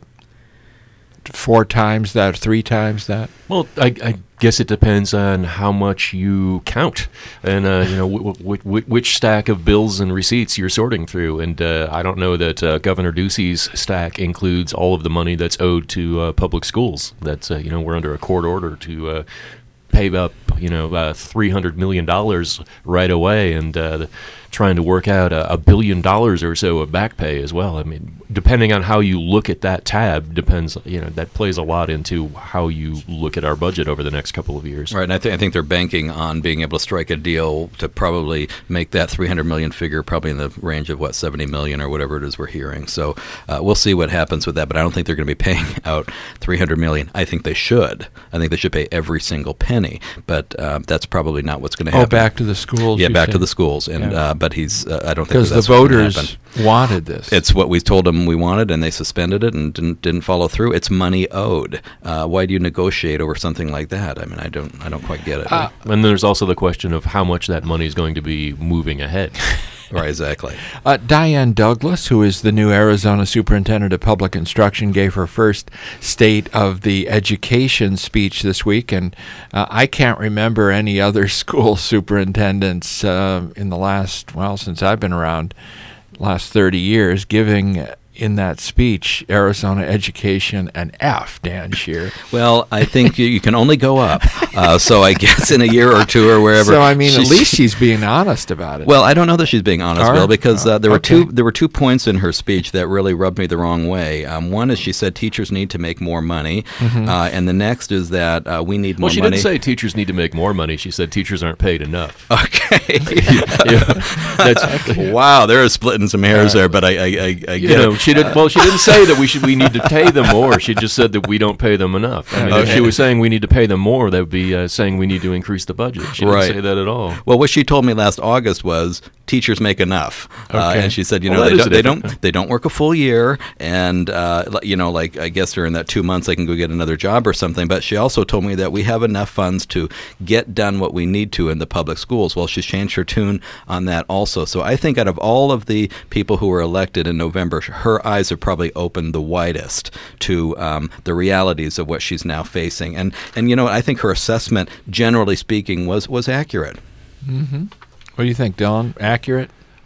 four times that, three times that? Well, I, I guess it depends on how much you count, and uh, you know w- w- w- which stack of bills and receipts you're sorting through. And uh, I don't know that uh, Governor Ducey's stack includes all of the money that's owed to uh, public schools. That's uh, you know we're under a court order to uh, pay up you know uh, three hundred million dollars right away, and uh, the, trying to work out a, a billion dollars or so of back pay as well. I mean, depending on how you look at that tab, depends, you know, that plays a lot into how you look at our budget over the next couple of years. Right, and I, th- I think they're banking on being able to strike a deal to probably make that three hundred million figure probably in the range of, what, seventy million or whatever it is we're hearing. So uh, we'll see what happens with that, but I don't think they're going to be paying out three hundred million. I think they should. I think they should pay every single penny, but uh, that's probably not what's going to happen. Oh, back to the schools? Yeah, back say? to the schools. And yeah. uh, But he's, uh, I don't think because that's the voters what's wanted this. It's what we told them we wanted, and they suspended it and didn't, didn't follow through. It's money owed. Uh, why do you negotiate over something like that? I mean, I don't, I don't quite get it. Uh, and there's also the question of how much that money is going to be moving ahead. Right, exactly. Uh, Diane Douglas, who is the new Arizona Superintendent of Public Instruction, gave her first State of the Education speech this week, and uh, I can't remember any other school superintendents uh, in the last, well, since I've been around, last thirty years, giving in that speech Arizona education an F, Dan Shear. Well, I think you, you can only go up. Uh, so I guess in a year or two or wherever. So I mean, at least she's being honest about it. Well, I don't know that she's being honest, Or, Bill, because uh, there uh, were okay. two there were two points in her speech that really rubbed me the wrong way. Um, one is she said teachers need to make more money, Mhm. uh, and the next is that uh, we need more Well, she money. didn't say teachers need to make more money. She said teachers aren't paid enough. Okay. Yeah, that's, wow, they're splitting some hairs there, but I, I, I, I you get know, it. she didn't. Well, she didn't say that we should we need to pay them more. She just said that we don't pay them enough. I mean, if Okay. she was saying we need to pay them more, that would be uh, saying we need to increase the budget. She didn't Right. say that at all. Well, what she told me last August was teachers make enough, uh, Okay. and she said, you Well, know, that they is don't, a they different- don't, they don't work a full year, and uh, li- you know, like I guess during that two months, they can go get another job or something. But she also told me that we have enough funds to get done what we need to in the public schools. Well, she's changed her tune on that also. So I think out of all of the people who were elected in November, her eyes have probably opened the widest to um, the realities of what she's now facing. And and you know, I think her assessment, generally speaking, was was accurate. Mm-hmm. What do you think, Dylan? Accurate?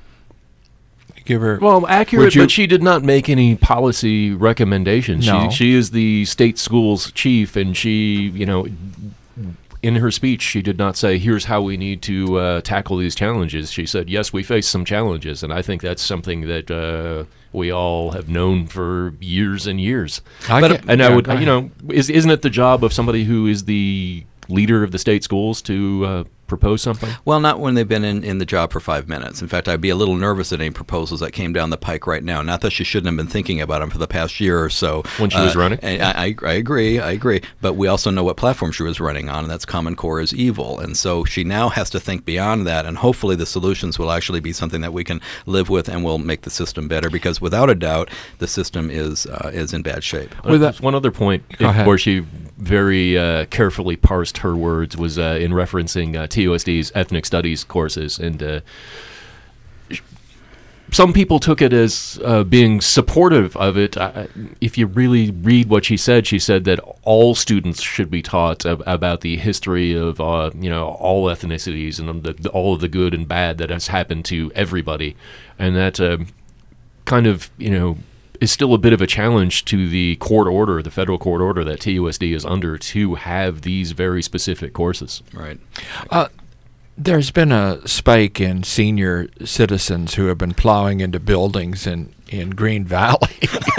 Give her Well, accurate, Would you- but she did not make any policy recommendations. No. She she is the state schools chief, and she, you know, in her speech, she did not say, "Here's how we need to uh, tackle these challenges." She said, "Yes, we face some challenges," and I think that's something that uh, we all have known for years and years. I But- get- and yeah, I would, go you know, is, isn't it the job of somebody who is the leader of the state schools to uh, propose something? Well, not when they've been in, in the job for five minutes. In fact, I'd be a little nervous at any proposals that came down the pike right now. Not that she shouldn't have been thinking about them for the past year or so. When she was running? I, I, I agree, I agree. But we also know what platform she was running on, and that's Common Core is evil. And so she now has to think beyond that, and hopefully the solutions will actually be something that we can live with and will make the system better, because without a doubt, the system is uh, is in bad shape. With that, one other point Go if- ahead. where she very uh, carefully parsed her words was uh, in referencing uh, T U S D's ethnic studies courses, and uh, sh- some people took it as uh, being supportive of it. Uh, if you really read what she said, she said that all students should be taught ab- about the history of uh, you know all ethnicities and the, the, all of the good and bad that has happened to everybody, and that uh, kind of you know. is still a bit of a challenge to the court order, the federal court order that T U S D is under, to have these very specific courses. Right. Uh, There's been a spike in senior citizens who have been plowing into buildings in, in Green Valley.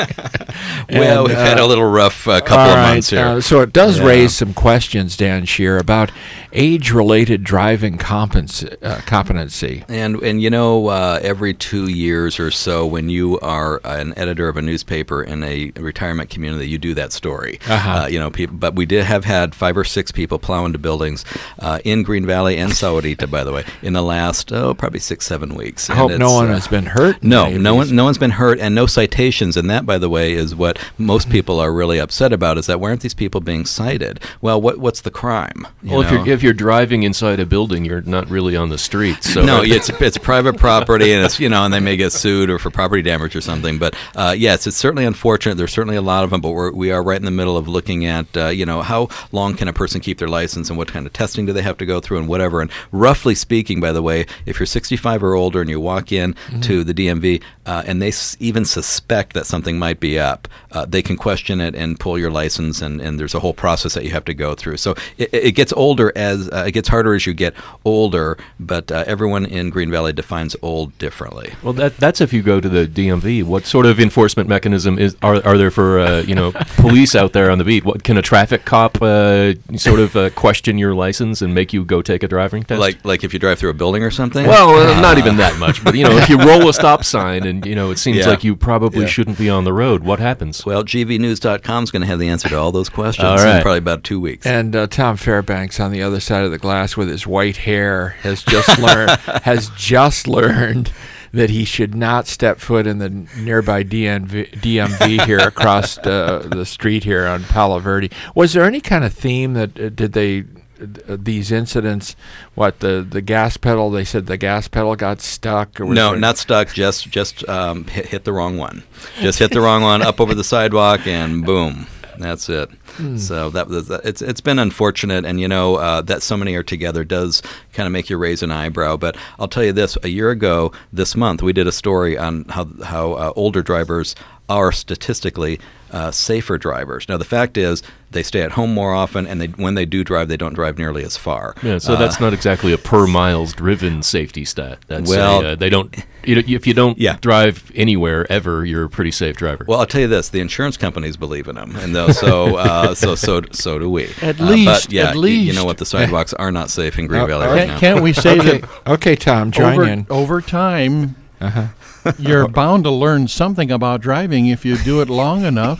Well, and, we've uh, had a little rough uh, couple of right, months here. Uh, so it does yeah. raise some questions, Dan Shear, about age-related driving compens- uh, competency. And, and you know, uh, every two years or so, when you are an editor of a newspaper in a retirement community, you do that story. Uh-huh. Uh, you know, people, but we did have had five or six people plow into buildings uh, in Green Valley and Sahuarita, by the way, in the last, oh, probably six, seven weeks. I hope and no one uh, has been hurt. No, no one, no one's been hurt, and no citations. And that, by the way, is what most people are really upset about: is that why aren't these people being cited? Well, what what's the crime? Well, know? if you're if you're driving inside a building, you're not really on the streets. So no, it's it's private property, and it's you know, and they may get sued or for property damage or something. But uh, yes, it's certainly unfortunate. There's certainly a lot of them, but we're, we are right in the middle of looking at uh, you know, how long can a person keep their license, and what kind of testing do they have to go through, and whatever. And roughly speaking, by the way, if you're sixty-five or older and you walk in mm-hmm. to the D M V uh, and they s- even suspect that something might be up, uh, they can question it and pull your license, and, and there's a whole process that you have to go through. So it, it gets older as uh, it gets harder as you get older, but uh, everyone in Green Valley defines old differently. Well, that that's if you go to the D M V. What sort of enforcement mechanism is are are there for uh, you know police out there on the beat? What can a traffic cop uh, sort of uh, question your license and make you go take a driving test? Like like if you drive through a building or something? Well, uh, not even that much, but you know, if you roll a stop sign and you know it seems Yeah. like you probably Yeah. shouldn't be on the road, what happens? Well, G V news dot com is going to have the answer to all those questions All right. in probably about two weeks. And uh, Tom Fairbanks on the other side of the glass with his white hair has just learned has just learned that he should not step foot in the nearby D M V, D M V here across uh, the street here on Palo Verde. Was there any kind of theme that uh, did they uh, these incidents? What the the gas pedal? They said the gas pedal got stuck. Or was No, there... not stuck. Just just um, hit, hit the wrong one. Just hit the wrong one up over the sidewalk, and boom. That's it. Hmm. So that was it's it's been unfortunate, and you know uh, that so many are together does kind of make you raise an eyebrow. But I'll tell you this: a year ago this month, we did a story on how how uh, older drivers are statistically uh, safer drivers. Now the fact is they stay at home more often, and they when they do drive, they don't drive nearly as far. Yeah, so uh, that's not exactly a per miles driven safety stat. That's well, a, uh, they don't. You know, if you don't yeah. drive anywhere ever, you're a pretty safe driver. Well, I'll tell you this: the insurance companies believe in them, and though, so uh, so so so do we. At uh, least, but yeah, at least, you know what? The sidewalks are not safe in Green Uh, Valley uh, right Can't, now. can't we say okay. that Okay, Tom, join over, in. over time, Uh-huh. you're bound to learn something about driving if you do it long enough?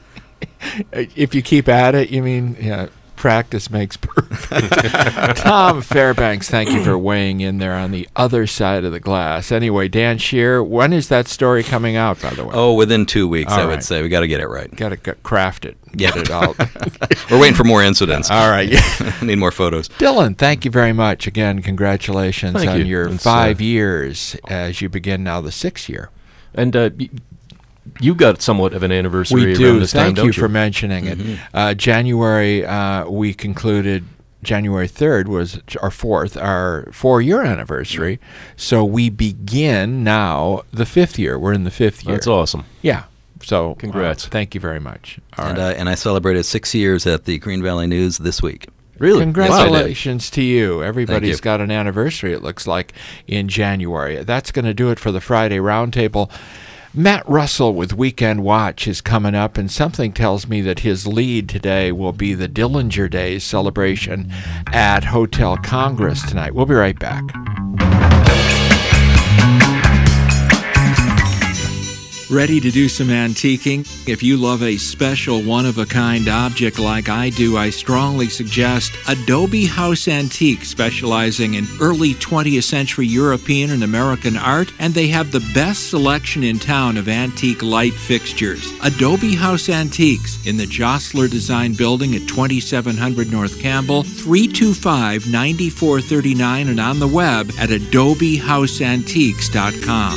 If you keep at it, you mean, yeah, practice makes perfect. Tom Fairbanks, thank you for weighing in there on the other side of the glass. Anyway, Dan Shear, when is that story coming out, by the way? Oh, within two weeks, All I right. would say. We got to get it right. Got to craft it. Yeah. Get it out. We're waiting for more incidents. All right. Need more photos. Dylan, thank you very much. Again, congratulations Thank on you. your It's, five uh, years as you begin now the sixth year. And uh, y- you got somewhat of an anniversary We around do. this Thank time, don't you you? for mentioning Mhm. it. Uh, January, uh, we concluded. January third was our fourth, our four-year anniversary. So we begin now the fifth year. We're in the fifth year. That's awesome. Yeah. So Congrats. uh, thank you very much. All And, right. uh, and I celebrated six years at the Green Valley News this week. Really? Congratulations to you. Everybody's you. got an anniversary, it looks like, in January. That's going to do it for the Friday Roundtable. Matt Russell with Weekend Watch is coming up, and something tells me that his lead today will be the Dillinger Days celebration at Hotel Congress tonight. We'll be right back. Ready to do some antiquing? If you love a special, one-of-a-kind object like I do, I strongly suggest Adobe House Antique, specializing in early twentieth century European and American art, and they have the best selection in town of antique light fixtures. Adobe House Antiques in the Jostler Design Building at twenty-seven hundred North Campbell, three two five, nine four three nine, and on the web at adobe house antiques dot com.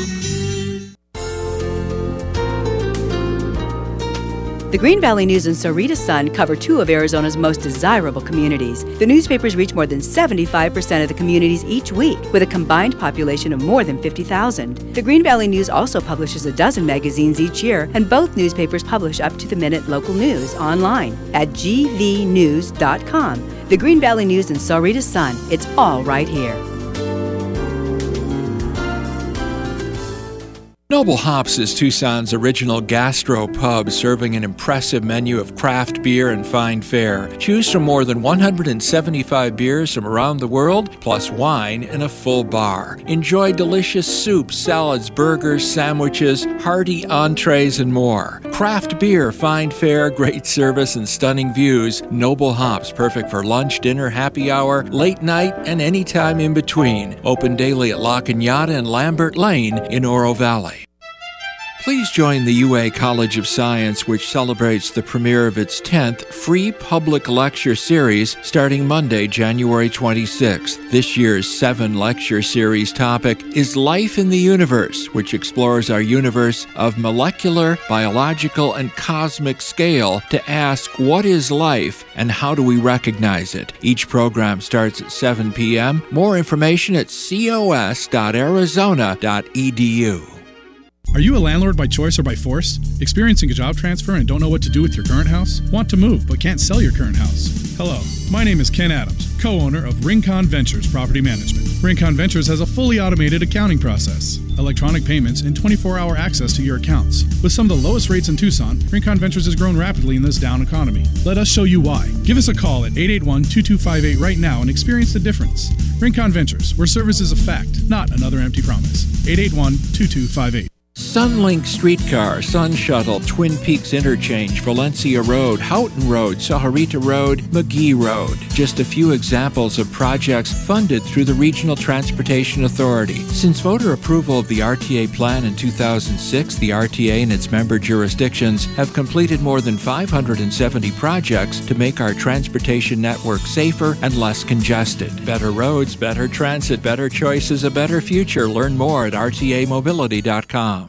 The Green Valley News and Sahuarita Sun cover two of Arizona's most desirable communities. The newspapers reach more than seventy-five percent of the communities each week, with a combined population of more than fifty thousand. The Green Valley News also publishes a dozen magazines each year, and both newspapers publish up-to-the-minute local news online at g v news dot com. The Green Valley News and Sahuarita Sun. It's all right here. Noble Hops is Tucson's original gastro pub, serving an impressive menu of craft beer and fine fare. Choose from more than one hundred seventy-five beers from around the world, plus wine in a full bar. Enjoy delicious soups, salads, burgers, sandwiches, hearty entrees, and more. Craft beer, fine fare, great service, and stunning views. Noble Hops, perfect for lunch, dinner, happy hour, late night, and any time in between. Open daily at La Cañada and Lambert Lane in Oro Valley. Please join the U A College of Science, which celebrates the premiere of its tenth free public lecture series starting Monday, January twenty-sixth. This year's seven lecture series topic is Life in the Universe, which explores our universe of molecular, biological, and cosmic scale to ask what is life and how do we recognize it. Each program starts at seven p.m. More information at cos dot arizona dot e d u. Are you a landlord by choice or by force? Experiencing a job transfer and don't know what to do with your current house? Want to move but can't sell your current house? Hello, my name is Ken Adams, co-owner of Rincon Ventures Property Management. Rincon Ventures has a fully automated accounting process, electronic payments, and twenty-four hour access to your accounts. With some of the lowest rates in Tucson, Rincon Ventures has grown rapidly in this down economy. Let us show you why. Give us a call at eight eight one, two two five eight right now and experience the difference. Rincon Ventures, where service is a fact, not another empty promise. eight eight one, two two five eight. Sunlink Streetcar, Sun Shuttle, Twin Peaks Interchange, Valencia Road, Houghton Road, Sahuarita Road, McGee Road. Just a few examples of projects funded through the Regional Transportation Authority. Since voter approval of the R T A plan in two thousand six, the R T A and its member jurisdictions have completed more than five hundred seventy projects to make our transportation network safer and less congested. Better roads, better transit, better choices, a better future. Learn more at r t a mobility dot com.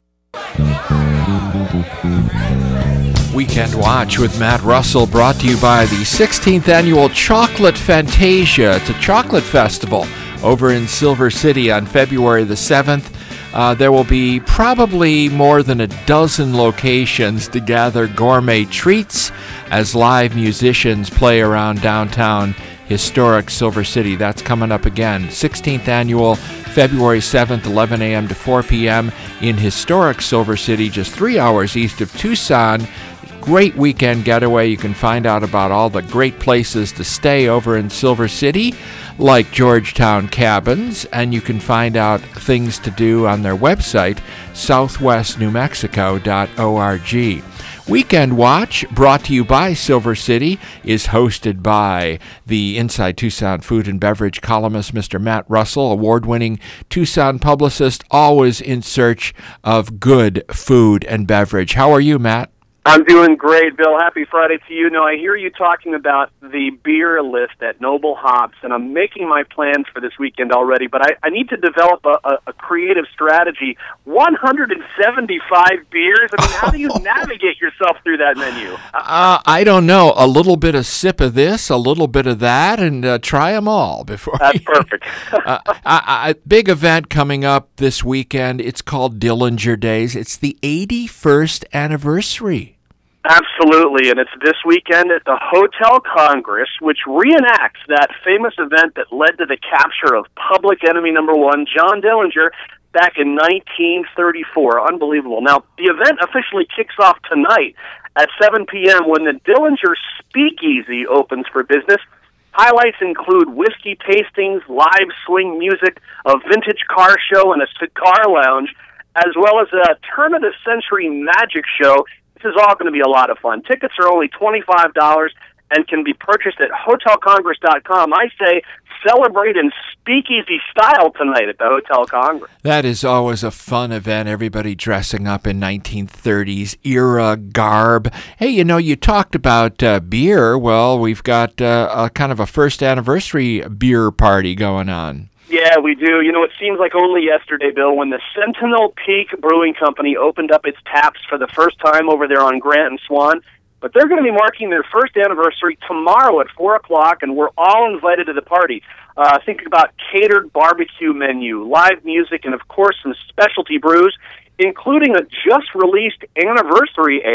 Weekend Watch with Matt Russell, brought to you by the sixteenth Annual Chocolate Fantasia. It's a chocolate festival over in Silver City on February the seventh. Uh, there will be probably more than a dozen locations to gather gourmet treats as live musicians play around downtown historic Silver City. That's coming up again. sixteenth Annual, February seventh, eleven a.m. to four p.m. in historic Silver City, just three hours east of Tucson. Great weekend getaway. You can find out about all the great places to stay over in Silver City, like Georgetown Cabins, and you can find out things to do on their website, southwest new mexico dot org. Weekend Watch, brought to you by Silver City, is hosted by the Inside Tucson food and beverage columnist, Mister Matt Russell, award-winning Tucson publicist, always in search of good food and beverage. How are you, Matt? I'm doing great, Bill. Happy Friday to you. Now, I hear you talking about the beer list at Noble Hops, and I'm making my plans for this weekend already, but I, I need to develop a, a, a creative strategy. one hundred seventy-five beers? I mean, how do you navigate yourself through that menu? Uh, I don't know. A little bit of sip of this, a little bit of that, and uh, try them all before. That's perfect. uh, a, a big event coming up this weekend. It's called Dillinger Days. It's the eighty-first anniversary. Absolutely, and it's this weekend at the Hotel Congress, which reenacts that famous event that led to the capture of Public Enemy number one, John Dillinger, back in nineteen thirty-four. Unbelievable. Now, the event officially kicks off tonight at seven p.m. when the Dillinger Speakeasy opens for business. Highlights include whiskey tastings, live swing music, a vintage car show, and a cigar lounge, as well as a turn-of-the-century magic show. This is all going to be a lot of fun. Tickets are only twenty-five dollars and can be purchased at hotel congress dot com. I say celebrate in speakeasy style tonight at the Hotel Congress. That is always a fun event, everybody dressing up in nineteen thirties era garb. Hey, you know, you talked about uh, beer. Well, we've got uh, a kind of a first anniversary beer party going on. Yeah, we do. You know, it seems like only yesterday, Bill, when the Sentinel Peak Brewing Company opened up its taps for the first time over there on Grant and Swan. But they're going to be marking their first anniversary tomorrow at four o'clock, and we're all invited to the party. Uh, think about catered barbecue menu, live music, and, of course, some specialty brews, including a just-released anniversary ale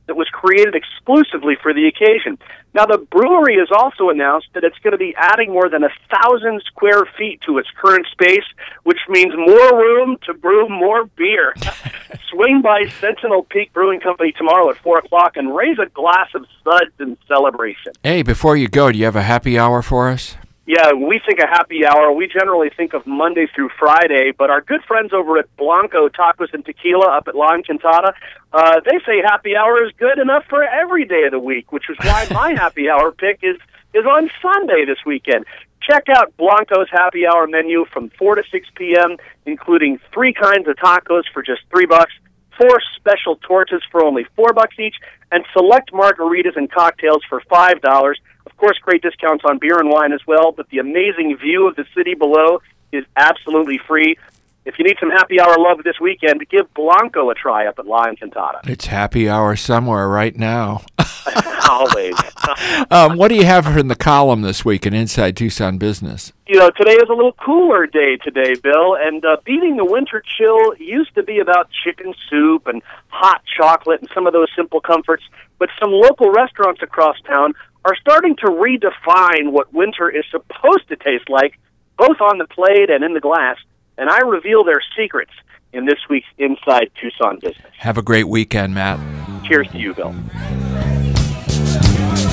that was created exclusively for the occasion. Now, the brewery has also announced that it's going to be adding more than a thousand square feet to its current space, which means more room to brew more beer. Swing by Sentinel Peak Brewing Company tomorrow at four o'clock and raise a glass of suds in celebration. Hey, before you go, do you have a happy hour for us? Yeah, we think a happy hour. We generally think of Monday through Friday, but our good friends over at Blanco Tacos and Tequila up at La Encantada, uh, they say happy hour is good enough for every day of the week, which is why my happy hour pick is, is on Sunday this weekend. Check out Blanco's happy hour menu from four to six p.m., including three kinds of tacos for just three bucks, four special tortas for only four bucks each, and select margaritas and cocktails for five dollars. Of course, great discounts on beer and wine as well, but the amazing view of the city below is absolutely free. If you need some happy hour love this weekend, give Blanco a try up at La Encantada. It's happy hour somewhere right now. Always. um, what do you have in the column this week in Inside Tucson Business? You know, today is a little cooler day today, Bill, and uh, beating the winter chill used to be about chicken soup and hot chocolate and some of those simple comforts, but some local restaurants across town are starting to redefine what winter is supposed to taste like, both on the plate and in the glass, and I reveal their secrets in this week's Inside Tucson Business. Have a great weekend, Matt. Cheers to you, Bill.